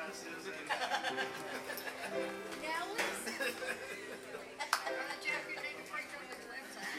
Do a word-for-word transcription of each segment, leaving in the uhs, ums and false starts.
Now listen. Brother Jeff, you need to preach on the left side.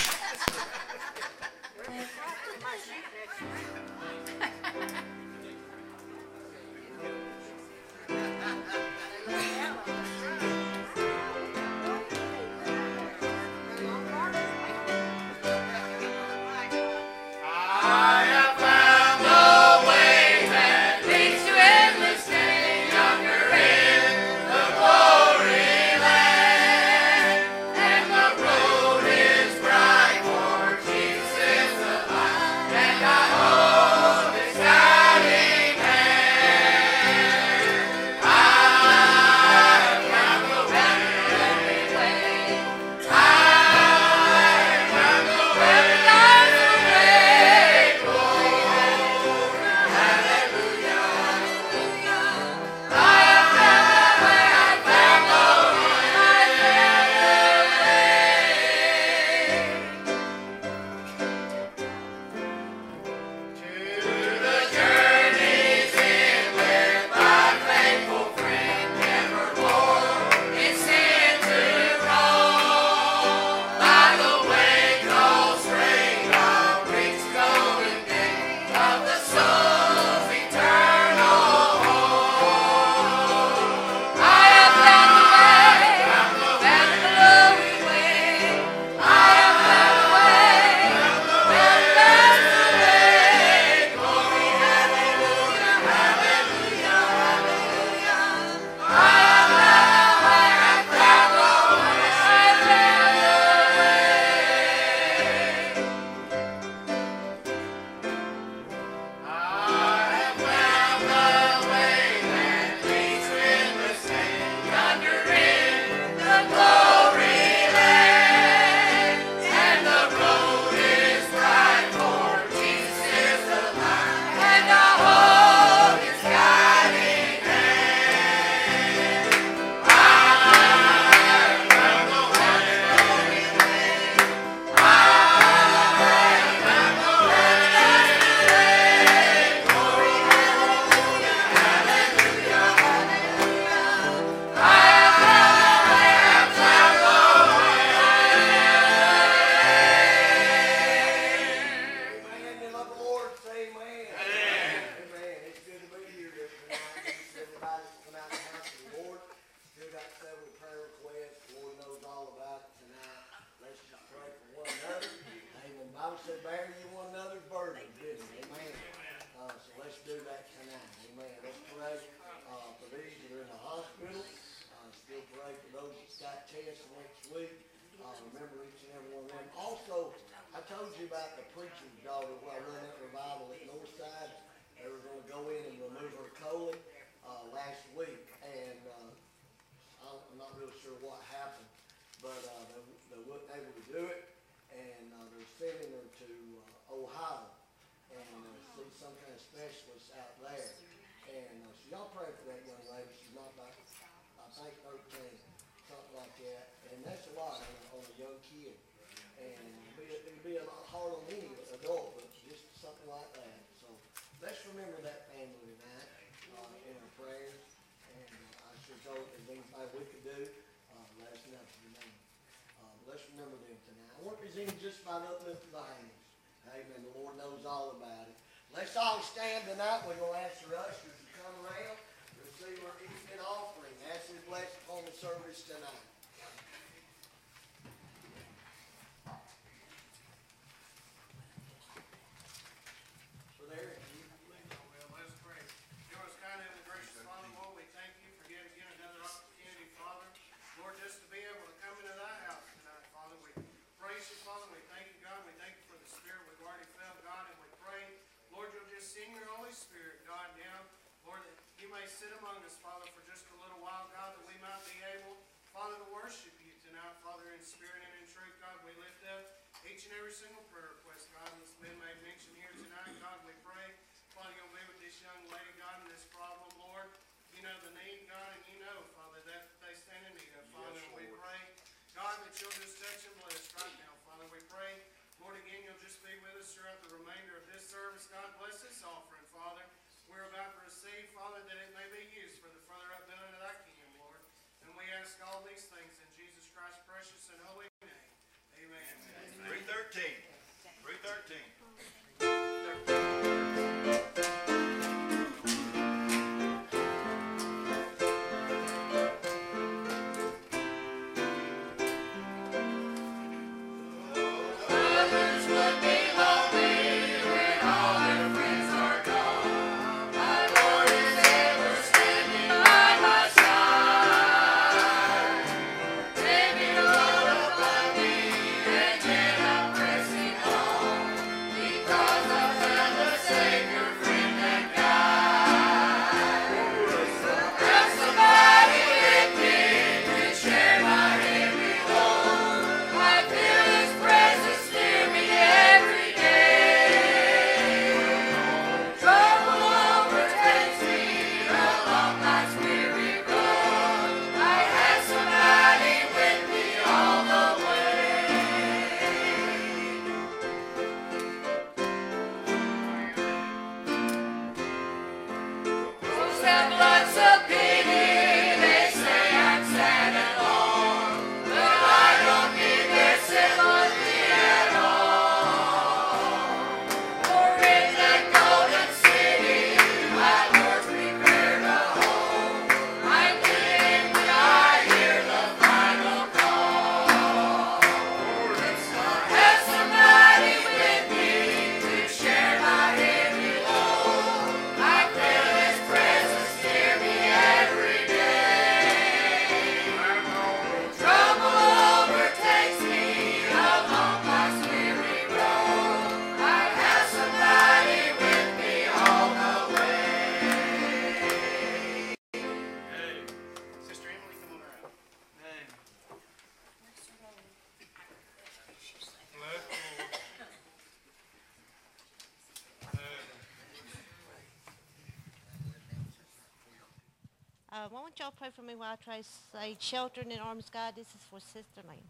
Just by the uplift of the hands. Amen. The Lord knows all about it. Let's all stand tonight. We're going to ask the ushers to come around, receive our evening offering. Ask His blessing upon the service tonight. So there. Well, let's pray. Dear most kind and gracious Father, Lord, we thank you for yet again another opportunity, Father. Lord, just to be able to come into thy house tonight, Father. We praise you, Father. We thank you, God. We thank you for the Spirit we've already felt, God, and we pray, Lord, you'll just send your Holy Spirit, God, down. Lord, that you may sit among us, Father, for just a little while, God, that we might be able, Father, to worship you tonight, Father, in spirit and in truth, God. We lift up each and every single prayer request, God, that's been made mention here tonight, God. We pray, Father, you'll be with this young lady, God, in this problem, Lord. You know the need, God, and you know, Father, that they stand in need of, Father. Yes, we pray, God, that you'll just touch and bless right now, Father. We pray, Lord, again, you'll just be with us throughout the remainder of this service. God, bless this offering, Father. We're about to receive, Father, that it may be used Uh, why don't y'all pray for me while I try to say, shelter in the arms of God. This is for Sister Lane.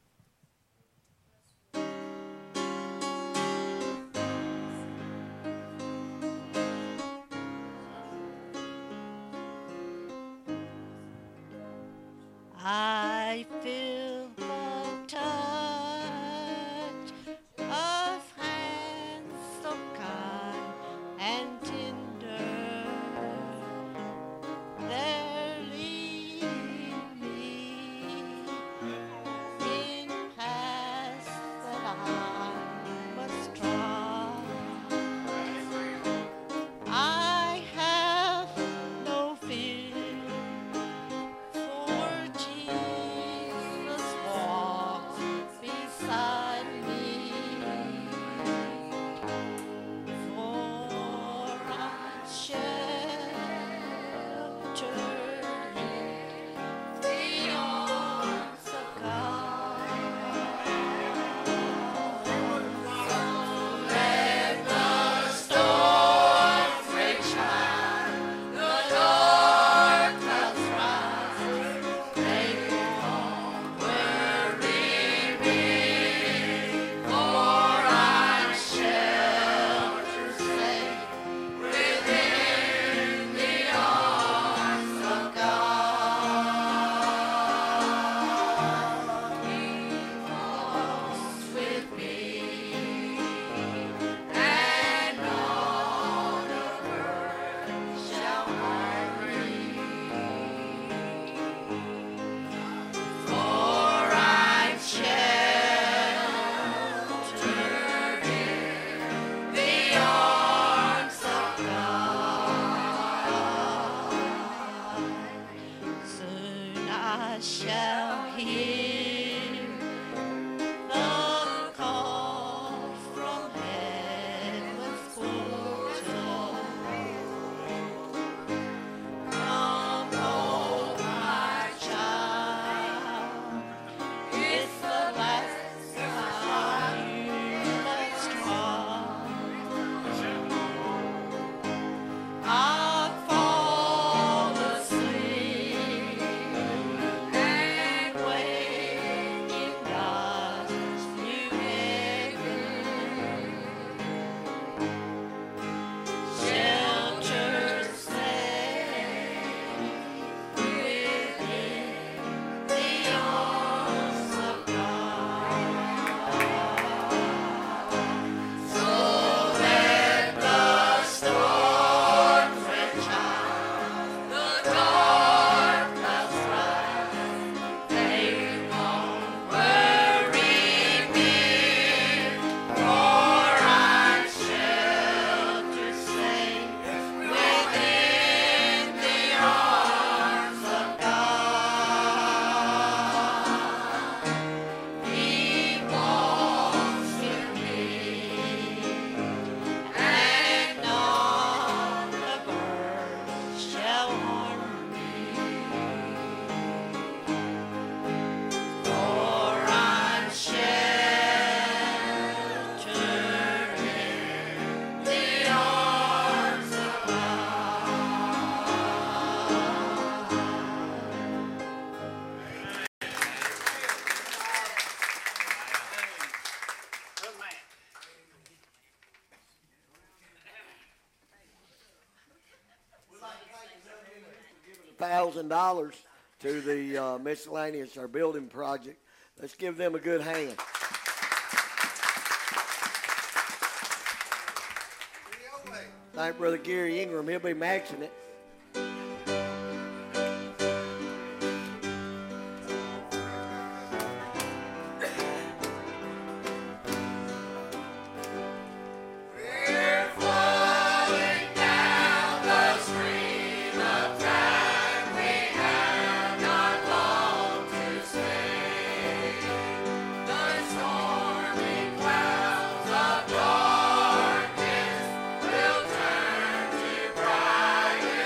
I feel the touch of hands so kind and tender. They're leading me in paths that I must trod. I have no fear. For Jesus walks beside me, for I'm sheltered in the arms of God. Let the storm rage high, the dark clouds rise. They won't worry me, for I'm sheltered safe within the arms of God. He walks with me, and all the earth shall harm me. For I'm sheltered in the arms of God. Soon I shall hear the call from heaven's portal. Come home, my child. It's the last time you must try. I'll fall asleep and wake in God's new heaven. Shelter safe within the arms of God. So let the storms rage high, the dark clouds rise. They won't worry me, for I'm sheltered safe within the arms of God. He walks with me, and none of earth shall harm me. For I'm sheltered in the arms of God. Good man. Thousand dollars to the uh, miscellaneous, our building project. Let's give them a good hand. Thank Brother Gary Ingram. He'll be matching it. We're falling down the stream of time. We have not long to stay. The stormy clouds of darkness will turn to brightest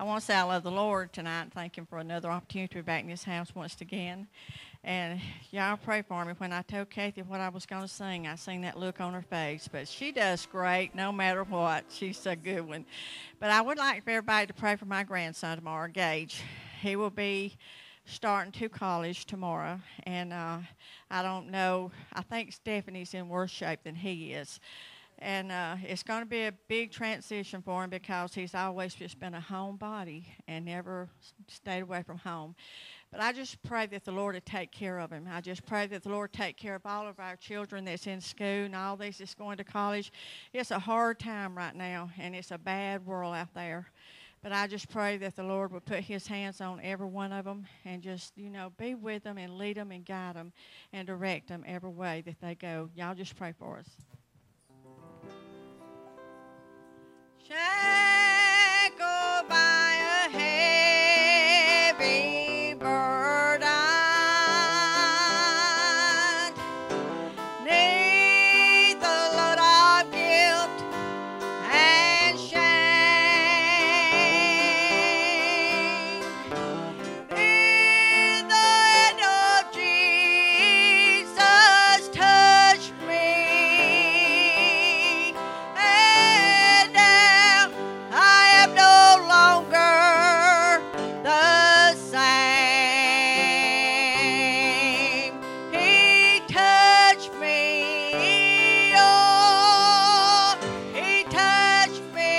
I want to say I love the Lord tonight and thank Him for another opportunity to be back in this house once again. And y'all pray for me. When I told Kathy what I was going to sing, I seen that look on her face. But she does great no matter what. She's a good one. But I would like for everybody to pray for my grandson tomorrow, Gage. He will be starting to college tomorrow. And uh, I don't know. I think Stephanie's in worse shape than he is. And uh, it's going to be a big transition for him because he's always just been a homebody and never stayed away from home. But I just pray that the Lord would take care of him. I just pray that the Lord take care of all of our children that's in school and all these that's going to college. It's a hard time right now, and it's a bad world out there. But I just pray that the Lord would put His hands on every one of them and just, you know, be with them and lead them and guide them and direct them every way that they go. Y'all just pray for us. Shackled by a heavy burden, neath the load of guilt and shame, in the hand of Jesus touched me, and now I am no longer the same. He touched me, oh, He touched me,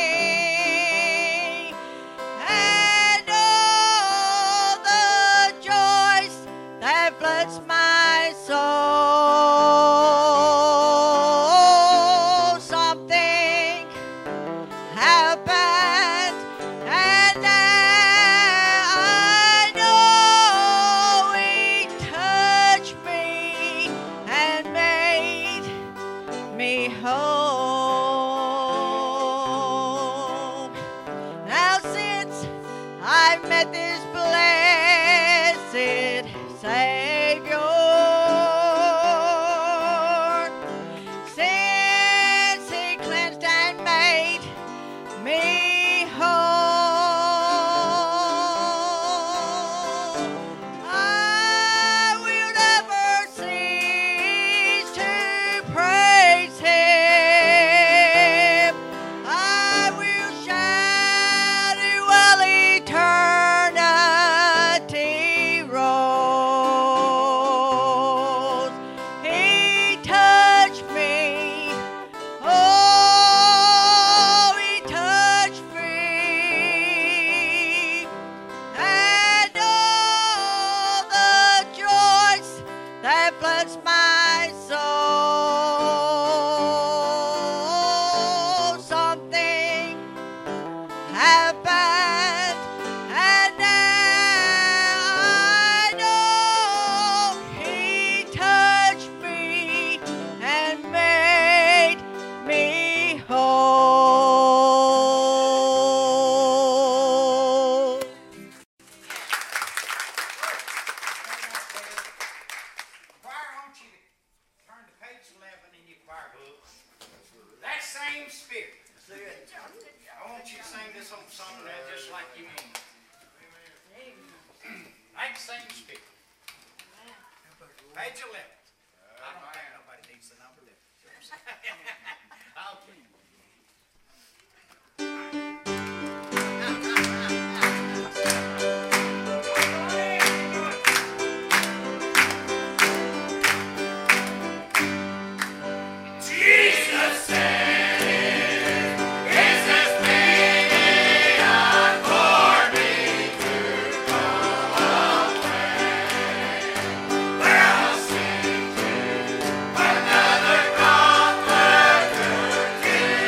and all the joys that floods my soul. Something happened, and now I know He touched me and made me whole. Now since I've met this blessed Savior, since He cleansed and made me whole, I will never cease to praise Him. I will shout it while eternity rolls. He touched me, oh, He touched me, and all the joys that floods my soul. Something happened, and now I know He touched me and made me whole. Choir, I want you to turn to page eleven in your choir book. That same spirit. I want you to sing this old song now just like you mean it. That same spirit. Page eleven. I don't think nobody needs the number there. Okay. Jesus said, "Is this meaning for me to go away? Where I'll sing to another comforter to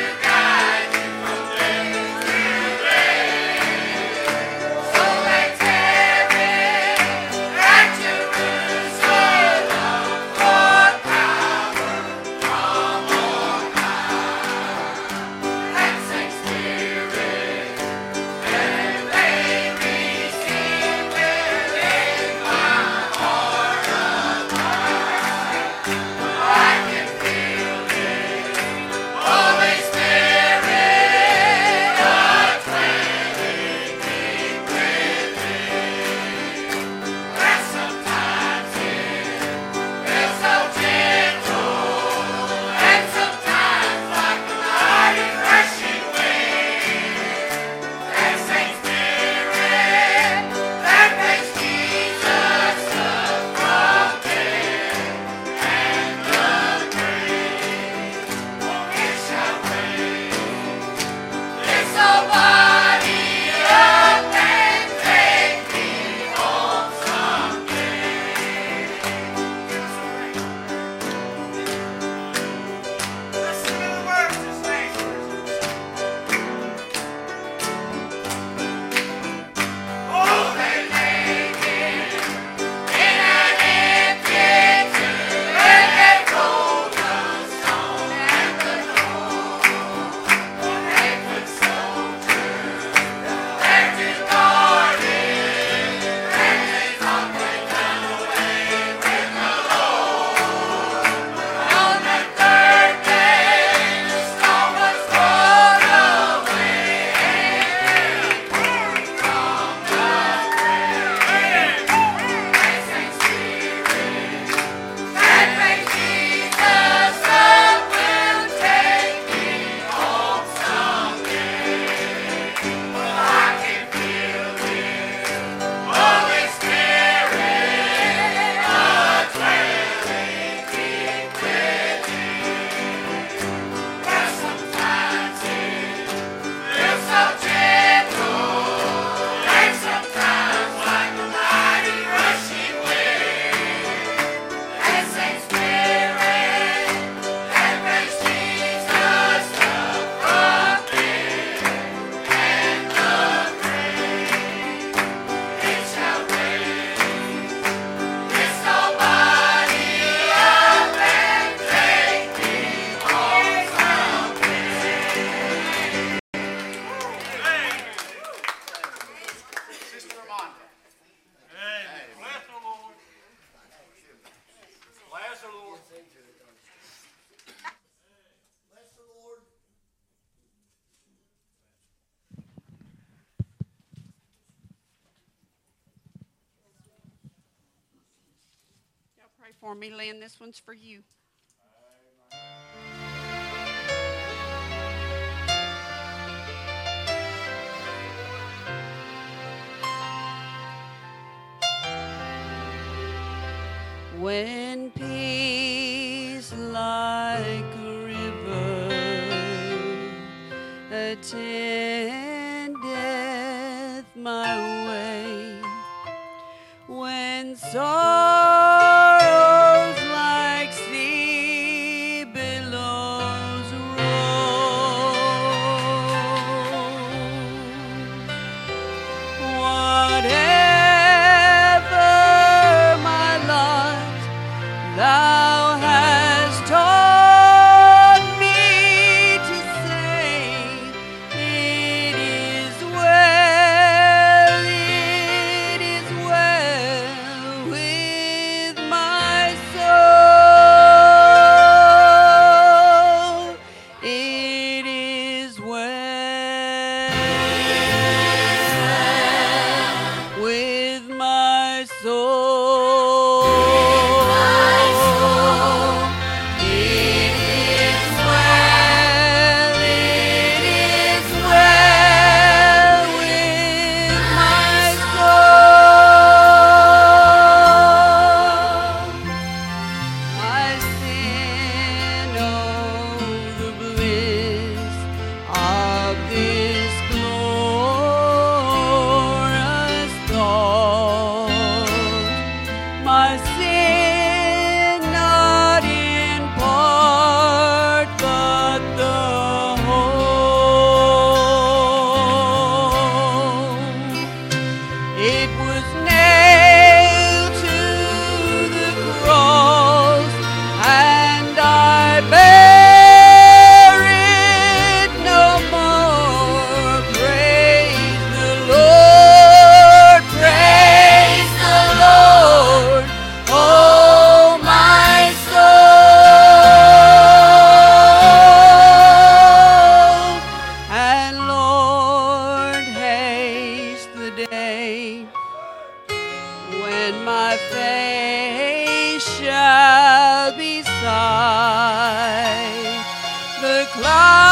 Pray for me, Lynn. This one's for you. When peace like a river attendeth my way, when sorrows like sea billows roll, whatever my lot thou hast taught me to say, it is well, it is well with my soul, it is well with my soul. My sin not in part, but the whole. It was nailed to the cross, and I bear it no more. Praise the Lord, praise the Lord, oh my soul. And Lord, haste the day when my face shall be sight the cloud.